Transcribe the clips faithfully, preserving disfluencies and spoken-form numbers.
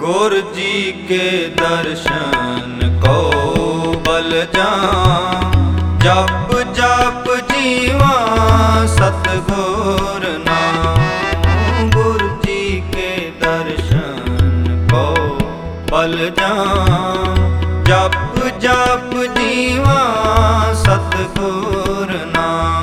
गुर जी के दर्शन को बल जान, जप जप जीवा सतगुर नाम। गुर जी के दर्शन को बल जान, जप जप जीवा सतगुर नाम।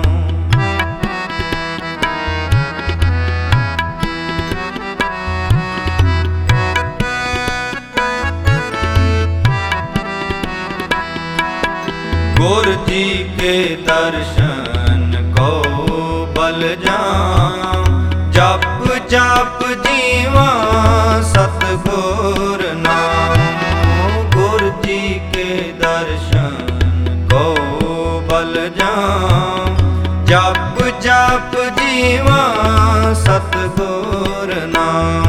गुर जी के दर्शन को बल जान, जप जप जीवा सतगुर नाम। गुर जी के दर्शन को बल जान, जप जप जीवा सतगुर नाम।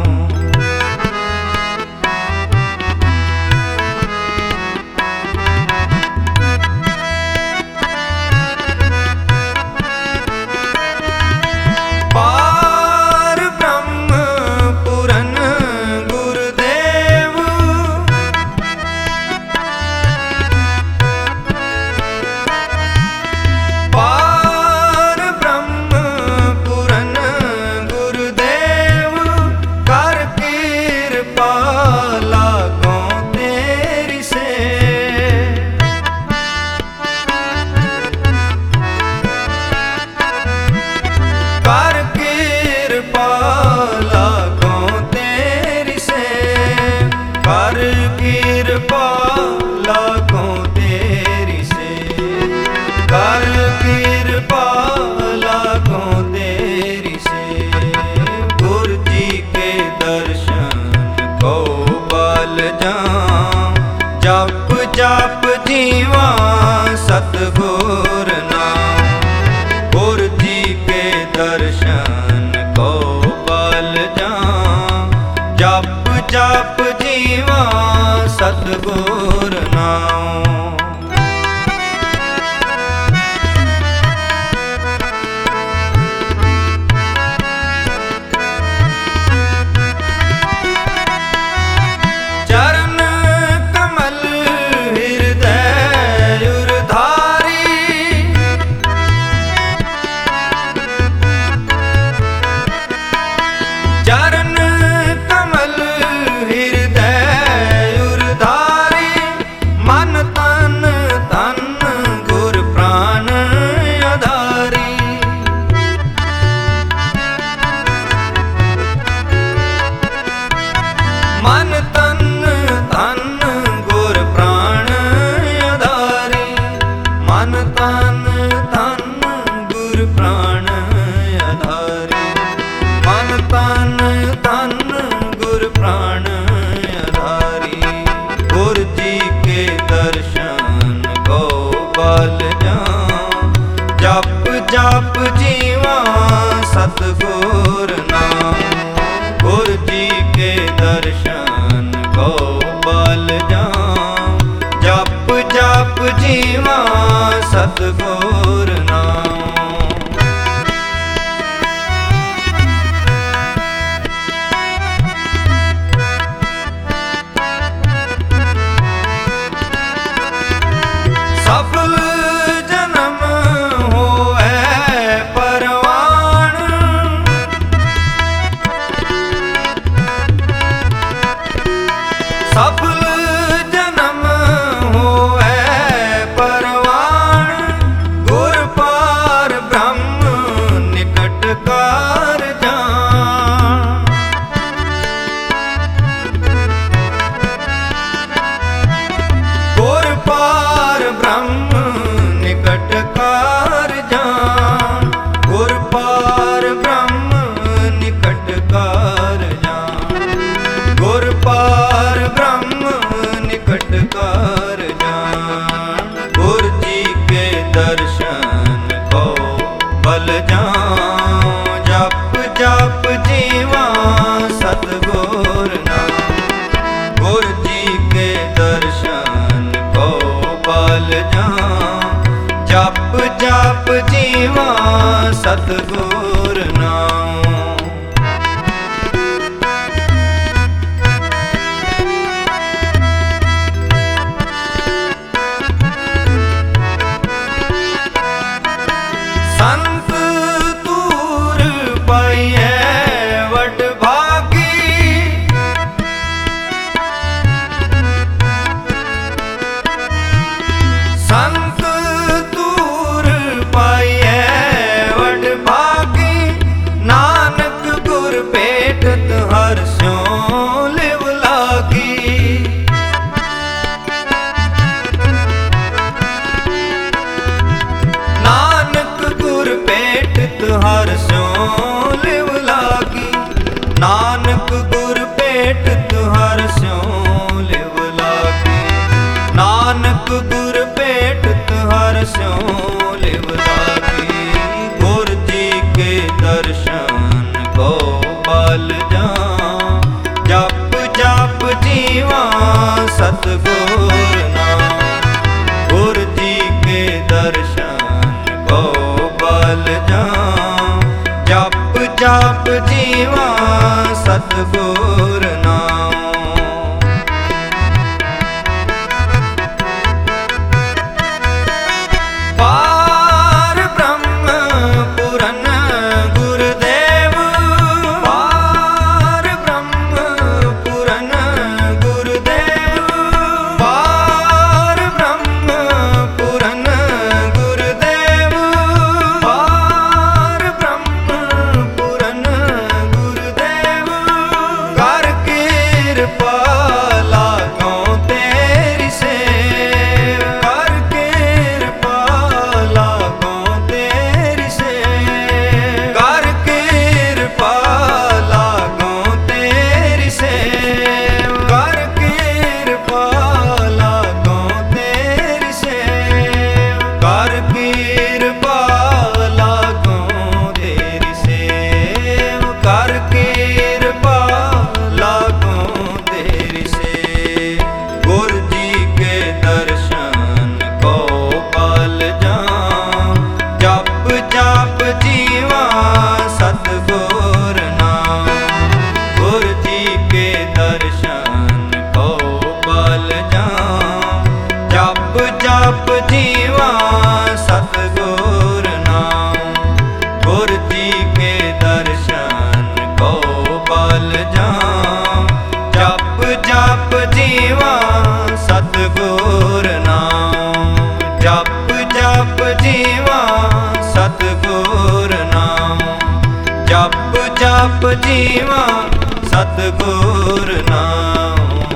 जप जीवा सतगुर नाम। गुर जी के दर्शन को बल जान, जप जप जीवा सतगुर नाम। जप जीवा सतगुर नाम। गुर जी के दर्शन को बल जान, जप जप जीवा सतगुर नाम। सफल सफल जन्म होए परवान, गुर पार ब्रह्म निकट कार जान। गुर पार ब्रह्म निकट कार जान। गुर पार ब्रह्म निकट कार जान। गुर पार ब्रह्म निकट कार जान। गुर जी के दर्शन को बल जान, जप जप जीवा सतगुर नाम। गुर जी के दर्शन को बल जान, जप जप जीवा सतगुर नाम। ਹਰ ਸਿਉ ਲਿਵ ਲਾਗੀ। ਨਾਨਕ ਗੁਰ ਭੇਟਤ ਹਰ ਸਿਉ ਲਿਵ ਲਾਗੀ। ਨਾਨਕ ਗੁਰ ਭੇਟਤ ਹਰ ਸਿਉ ਲਿਵ ਲਾਗੀ। ਗੁਰ ਜੀ ਕੇ ਦਰਸ਼ਨ ਕੋ ਬਲ ਜਾ। ਜਪ ਜਪ ਜੀਵਾ ਸਤਿਗੁਰ ਨਾਮ। ਗੁਰ ਜੀ ਕੇ ਦਰਸ਼ਨ ਕੋ ਬਲ ਜਾ। ਜਪ ਜਪ ਜੀਵਾ ਸਤਿਗੁਰ ਨਾਮ। ਪਾਰ ਬ੍ਰਹਮ ਪੂਰਨ ਗੁਰਦੇਵ। ਪਾਰ ਬ੍ਰਹਮ ਪੂਰਨ ਗੁਰਦੇਵ। ਪਾਰ ਬ੍ਰਹਮ ਪੂਰਨ ਗੁਰਦੇਵ। ਪਾਰ ਬ੍ਰਹਮ ਪੂਰਨ ਗੁਰਦੇਵ। ਕਰ ਕਿਰਪਾ ਲਾਗੋਂ ਤੇਰੀ ਸੇਵ। ਕਰ ਕਿਰਪਾ ਲਾਗੋਂ ਤੇਰੀ ਸੇਵ। ਕਰ ਕਿਰਪਾ ਲਾਗੋਂ ਤੇਰੀ ਸੇਵ। ਕਰ ਕਿਰਪਾ ਲਾਗੋਂ ਤੇਰੀ ਸੇਵ। ਕਰ ਕਿਰਪਾ ਲਾਗੋਂ ਤੇਰੀ ਸੇਵ। ਕਰ ਕਿਰਪਾ ਲਾਗੋਂ ਤੇਰੀ ਸੇਵ। ਗੁਰ ਜੀ ਕੇ ਦਰਸ਼ਨ ਕੋ ਬਲ ਜਾ। ਜਪ ਜਪ ਜੀਵਾ ਸਤਿਗੁਰ ਨਾਮ। ਗੁਰ ਜੀ ਕੇ ਦਰਸ਼ਨ ਕੋ ਬਲ ਜਾ। ਜਪ ਜਪ ਜੀਵਾ ਸਤਿਗੁਰ ਨਾਮ। ਗੁਰ ਜੀ ਕੇ ਦਰਸ਼ਨ ਕੋ ਬਲ ਜਾ। ਜਪ ਜਪ ਜੀਵਾ ਸਤਿਗੁਰ ਨਾਮ। ਜਪ ਜਪ ਜੀਵਾ ਸਤਿਗੁਰ ਨਾਮ। ਜਪ ਜਪ ਜੀਵਾ ਸਤਿਗੁਰ ਨਾਮ।